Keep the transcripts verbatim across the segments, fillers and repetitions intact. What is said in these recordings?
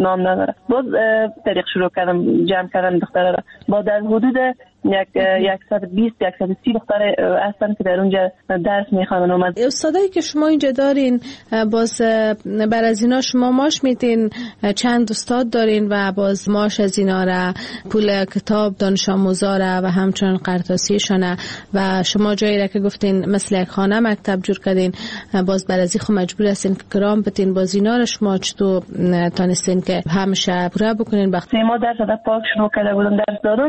نام نداره. باز طریق شروع کردم جمع کردن دخترها را. با در حدود یک صد و بیست صد و سی دختر هستن که در اونجا درس میخوانن. اومد استادایی که شما اینجا دارین، باز بر از اینا شما ماش میتین؟ چند استاد دارین و باز ماش از اینا را پول کتاب دانش آموزا را و همچنان قرطاسیشانه و شما جایی را که گفتین مثل یک خانه مکتب جور کردین، باز بر از خو مجبور هستین که کرام بتین، باز اینا را شما چطور تانستین که همیشه پورا بکنین؟ وقتی ما درس در پاک شروع کرده بودم درس دادم،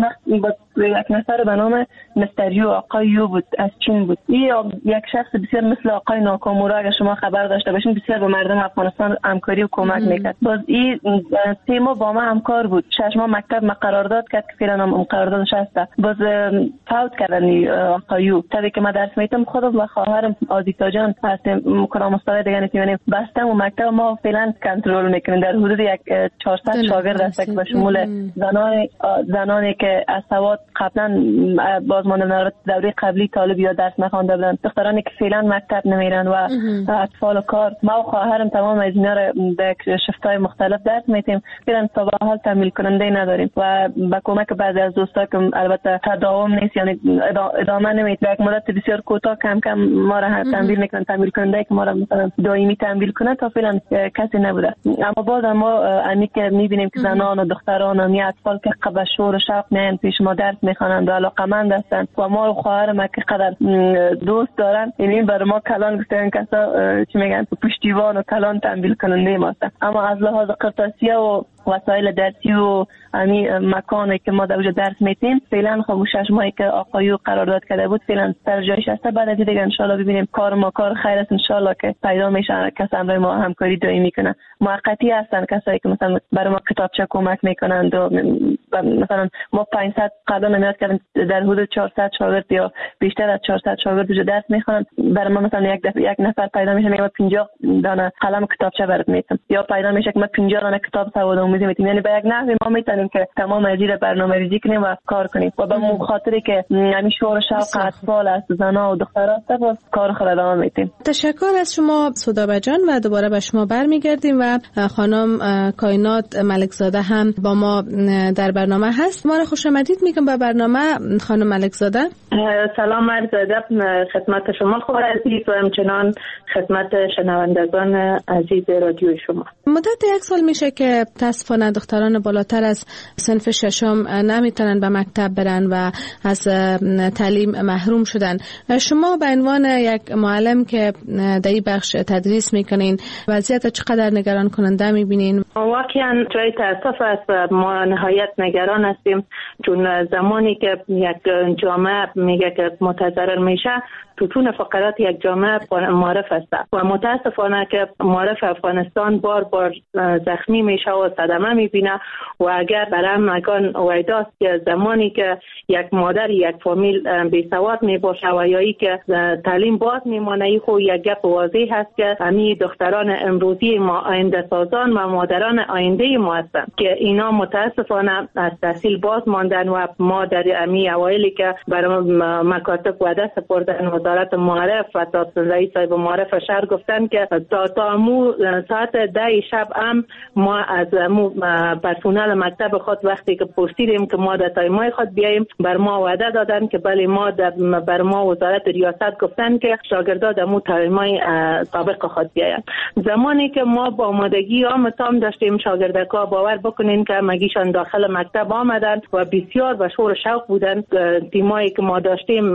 با یک نفر به نام مستر یو، آقای یو بود، از چین بود. این یک شخص بسیار مثل آقای ناکامورا، اگر شما خبر داشته باشین، بسیار به مردم افغانستان همکاری و کمک میکرد. باز این سه ماه با ما همکار بود. شش ماه مکتب ما قرارداد کرد که فعلا هم قراردادش هست. باز فوت کردن آقای یو. تا که ما درس میتم خودم و خواهرم آزیتا جان هستیم، کرام استاد دیگه نمیتونیم بستم و مکتب ما فعلا کنترل میکنیم. در حدود یک چهارصد شاگرد هست که به شمول زنان زنانی که از سواد قبلا باز ماندن دوره قبلی طالب یا درس نخوانده بودن، دخترانی که فعلا مکتب نمیرن و اطفال و کار. ما و خواهرم تمام از اینا رو در شفت‌های مختلف درس میتیم. فعلا تا به حال تمویل کننده نداریم و با کمک بعضی از دوستا که البته تداوم نیست، یعنی ادامه نمیده، یک مدت بسیار کوتاه کم کم ما را تمویل میکنن. تمویل کننده که ما را مثلا دائمی تمویل کنه تا فعلا کسی نبوده. اما باز ما امی که میبینیم که زنان و دختران و می اطفال که قبل شور و شوق میان پیش ما درس میخوانند و علاقمند هستند و ما و خواهرم که قدر دوست دارن، یعنی برای ما کلان گفتن کسا چی میگن پشتیبان و کلان تمویل کننده ما هستند. اما از لحاظ قرطاسیه و وسایل درسی و امی مکانی که ما در اونجا درس میتیم فعلا خب شش ماهی که آقایو قرارداد کرده بود فعلا سر جایش هست. بعد از دیگه ان شاء الله ببینیم کار ما کار خیر است، ان شاء الله که پیدا میشه کسی همراه ما همکاری دائمی میکنه. موقتی هستن کسایی که مثلا برای ما کتابچه کمک میکنند و مثلا ما پانصد قبلا نمیاد کردیم در حدود چهارصد شاگرد یا بیشتر از چهارصد شاگرد جو درس میخوانند. برای ما مثلا یک دفعه یک نفر پیدا میشه میگه پنجاه دانه قلم کتابچه برات میتم، یا پیدا میشه که ما پنجاه دانه کتاب سواد آموزی میتیم. یعنی به یک نحوی ما میتونیم که تمام از این برنامه‌ریزی کنیم و کار کنیم و به خاطری که همین شور و شوق اطفال است، زنا و دخترها است، و کار خود ادامه میدیم. تشکر از شما سودابه جان و دوباره به شما برمیگردیم و خانم کائنات ملکزاده هم با ما در برنامه هست. ما را خوش آمدید میگم به برنامه خانم ملکزاده. سلام عرض ادب خدمت شما خبر عزیز و همچنان خدمت شنوندگان عزیز رادیو شما. مدت یک سال میشه که متاسفانه دختران بالاتر از صنف ششم نمیتونن به مکتب برن و از تعلیم محروم شدن. شما به عنوان یک معلم که در این بخش تدریس میکنین وضعیت چقدر نگران کننده میبینین؟ واقعا جای تاسف است، ما نهایت نگران هستیم، چون زمانی که یک جامعه میگه که متضرر میشه ستون فقرات یک جامعه معرف است و متاسفانه که معرف افغانستان بار بار زخمی میشه و صدمه میبینه و اگر برام مکان ویداست که زمانی که یک مادر یک فامیل بی سواد میباشه و یا ای که تعلیم باز میمانه، ای خو یک گپ واضح هست که همین دختران امروزی ما آینده سازان و مادران آینده ما هستند که اینا متاسفانه از تحصیل باز ماندن و ما در امی اوایلی که برای مکاتب وعده سپردن وزارت معرف و تا رئیس صاحب معرف شهر گفتن که تا تا مو ساعت ده شب هم ما از مو پرسنل مکتب خود وقتی که پرسیدیم که ما در تایمای خود بیاییم بر ما وعده دادن که بله ما بر ما وزارت ریاست گفتن که شاگردان در مو تایمای سابق خود بیاین. زمانی که ما با آمادگی آمتام داشتیم شاگردکا باور بکنین که مگیشان داخل مکتب آمدن و بسیار به شور شوق بودن. تیمایی که ما داشتیم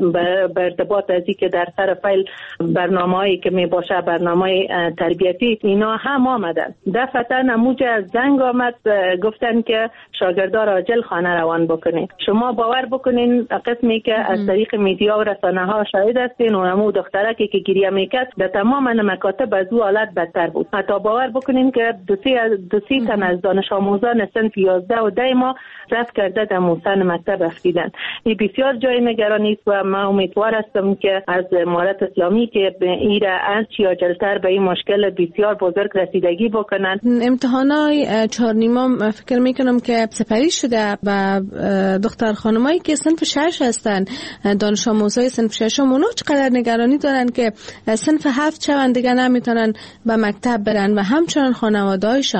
به ارتباط ازی که در سر فایل برنامه‌ای که می باشه برنامه تربیتی اینا هم آمدن. دفعتا نموج از زنگ آمد گفتن که شاگردا را عاجل خانه روان بکنین. شما باور بکنین قسمی که از طریق میدیا و رسانه ها شاهد هستین و همو دخترکی که گریه میکرد در تمام مکاتب از او حالت بدتر بود. حتی باور بکنین که دو سی دو سی تن از دانش آموزان صنف یازده و ده ما رفت کرده در موسن مکتب رفتیدن. این بسیار جای نگرانی است و ما امیدوار هستم که از امارت اسلامی که ایره از یا جلتر به این مشکل بسیار بزرگ رسیدگی بکنن. امتحانای چهار نیمم فکر میکنم که سپری شده و دختر خانمایی که صنف شش هستن دانش آموزای صنف ششم اونا چقدر نگرانی دارن که صنف هفت شون دیگه نمیتونن به مکتب برن و همچنان خانواده‌هایشان.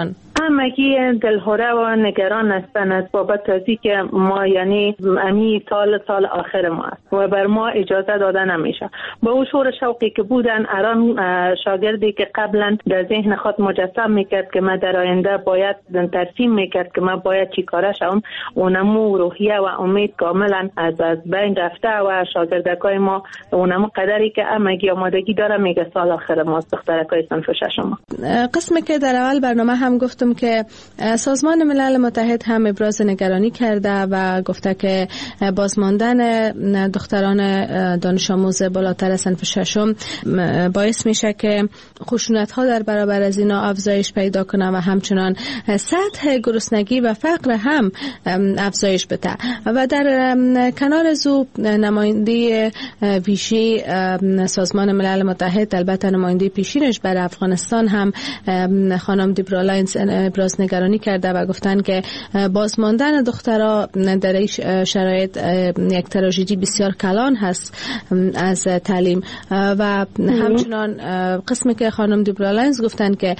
همگی دلهوره و نگران هستند از بابت ازی که ما یعنی امی سال سال آخر ما است و بر ما اجازه داده نمیشه. با اون شور شوقی که بودن ارام شاگردی که قبلا در ذهن خود مجسم میکرد که ما در آینده باید ترسیم میکرد که ما باید چی کاره شوم، اونمو روحیه و امید کاملا از از بین رفته و شاگردکای ما اونمو قدری که همگی آمادگی داره میگه سال آخر ما دخترکای صنف ششم. قسمی که در اول برنامه هم گفتم که سازمان ملل متحد هم ابراز نگرانی کرده و گفته که بازماندن دختران دانش آموز بالاتر صنف ششم باعث میشه که خشونت ها در برابر از اینا افزایش پیدا کنه و همچنان سطح گرسنگی و فقر هم افزایش بده. و در کنار زو نماینده ویژه سازمان ملل متحد، البته نماینده پیشینش برای افغانستان هم خانم دیبرا لاینز ابراز نگرانی کرده و گفتن که بازماندن دخترها در این شرایط یک تراژدی بسیار کلان هست از تعلیم. و همچنان قسمی که خانم دیبرا لاینز گفتن که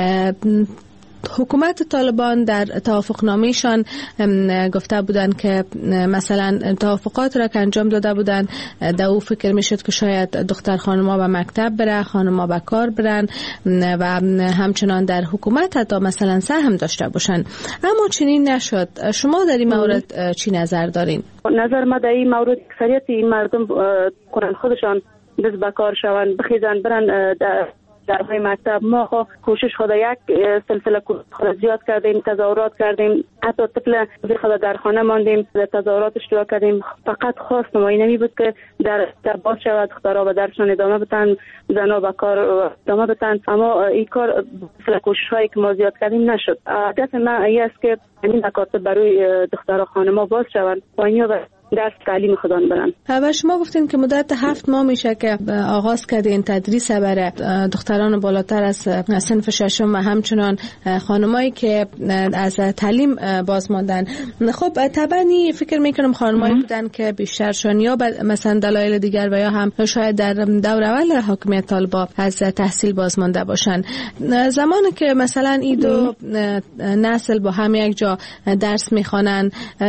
حکومت طالبان در توافقنامه‌شان گفته بودند که مثلا توافقات را که انجام داده بودند در او فکر میشد که شاید دختر خانم‌ها به مکتب بره، خانم‌ها به کار برن و همچنان در حکومت حتی مثلا سهم داشته باشن، اما چنین نشد. شما در این مورد چی نظر دارین؟ نظر ما در این مورد اکثریت این مردم قرآن خودشان دست به کار شوند، بخیزن برن در درهای مکتب. ما کوشش خود یک سلسله خود زیاد کردیم، تظاهرات کردیم، حتی طفل خود در خانه ماندیم، در تظاهرات اشتراک کردیم. فقط خواست ما اینمی بود که در در باز شود، دخترها به درسشان ادامه بدن، زنها به کار ادامه بدن، اما این کار سلسله کوشش هایی که ما زیاد کردیم نشد. هدف ما این است که این مکاتب برای دخترها خانم‌ها باز شوند و اینها درس تعلیم خودان برن. و شما گفتین که مدت هفت ماه میشه که آغاز کردین تدریس برای دختران بالاتر از صنف ششم و همچنان خانمایی که از تعلیم باز ماندن. خب طبعا فکر میکنم خانمایی بودن که بیشترشون یا مثلا دلایل دیگر و یا هم شاید در دور اول حاکمیت طالبان از تحصیل باز مانده باشن. زمانی که مثلا این دو نسل با هم یک جا درس میخوانن،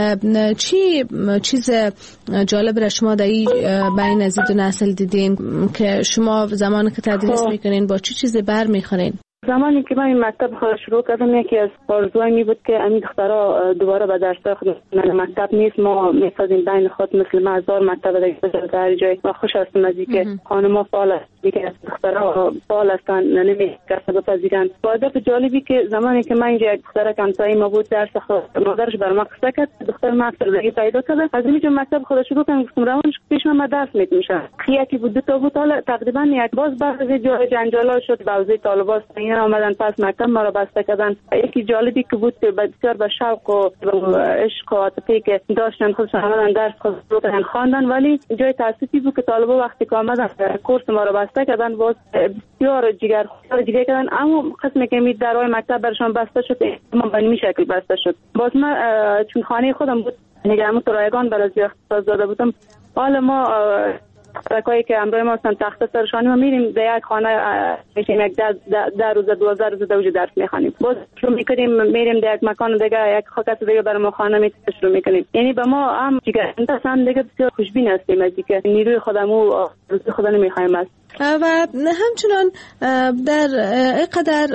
چی چیز جالب را شما در این بین از دو نسل دیدین که شما زمانی که تدریس میکنین با چی چیزی بر میخورین؟ زمانی که من این مکتب خود شروع کردم یکی از آرزوهایم می بود که این دخترها دوباره به درس خود مکتب نیست، ما میسازیم بین خود مثل هزار مکتب دیگه در جای و خوش هستم از اینکه خانم‌ها فعال است، دیگه دخترها فعال هستن، نمی‌کسب بپذیرن. با هدف جالبی که زمانی که من اینجا یک دختر همسایه ما بود درس خود مادرش بر ما قصه کرد، دختر ما افسردگی پیدا کرده، از اینجا مکتب خود شروع کردم، گفتم روانش پیش من درس می‌میشه. یکی بود دو تا بود، حالا تقریبا یک باز بعد از جای جنجالا شد، بعضی طالبان آمدن پس مکتب ما را بسته کردن. یکی جالبی که بود که بسیار به شوق و عشق و عاطفه‌ای که داشتن خودشون آمدن درس خودشون خواندن، ولی جای تأسفی بود که طالبا وقتی که آمدن کورس ما را بسته کردن باز بسیار جگر جگر کردن، اما قسمی که می درهای مکتب برشان بسته شد ما به این شکل بسته شد. باز من چون خانه خودم بود نگران رایگان برای اختصاص داده بودم، حالا ما ترکایی که امروز ما هستن تخت سرشانی ما میریم در یک خانه میشیم یک در, در, در روز دوازده روز دوجه درس میخوانیم، باز شروع میکنیم میریم در یک مکان دیگه یک خاکت دیگه برای ما خانه می شروع میکنیم. یعنی به ما هم دیگه هم دیگه بسیار خوشبین هستیم از اینکه نیروی خودمو روزی خدا نمیخوایم است. و همچنان در اینقدر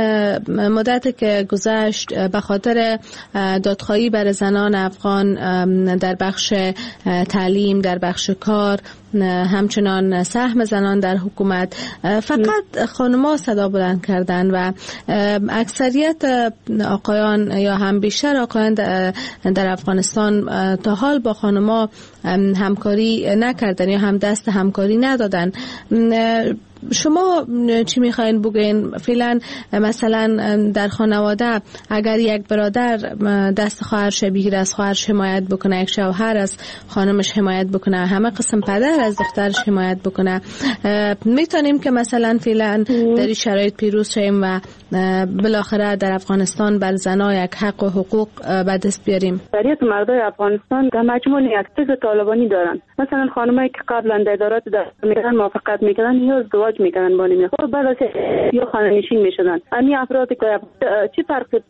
مدت که گذشت به خاطر دادخواهی بر زنان افغان در بخش تعلیم، در بخش کار، همچنان سهم زنان در حکومت، فقط خانم‌ها صدا بلند کردن و اکثریت آقایان یا هم بیشتر آقایان در افغانستان تا حال با خانم‌ها همکاری نکردن یا هم دست همکاری ندادن. شما چی میخواین بگین؟ فعلا مثلا در خانواده اگر یک برادر دست خواهرش بگیره، از خواهرش حمایت بکنه، یک شوهر از خانمش حمایت بکنه، همه قسم پدر از دخترش حمایت بکنه، میتونیم که مثلا فعلا در این شرایط پیروز شیم و بالاخره در افغانستان بر زنها یک حق و حقوق به دست بیاریم. اکثریت مردای افغانستان در مجموع یک فکر طالبانی دارن. مثلا خانمایی که قبلا در ادارات دست میکردن موافقت میکردن یا ازدواج میکردن با نمی خب بعد از یا خانه نشین میشدن. امی افرادی که چه فرقی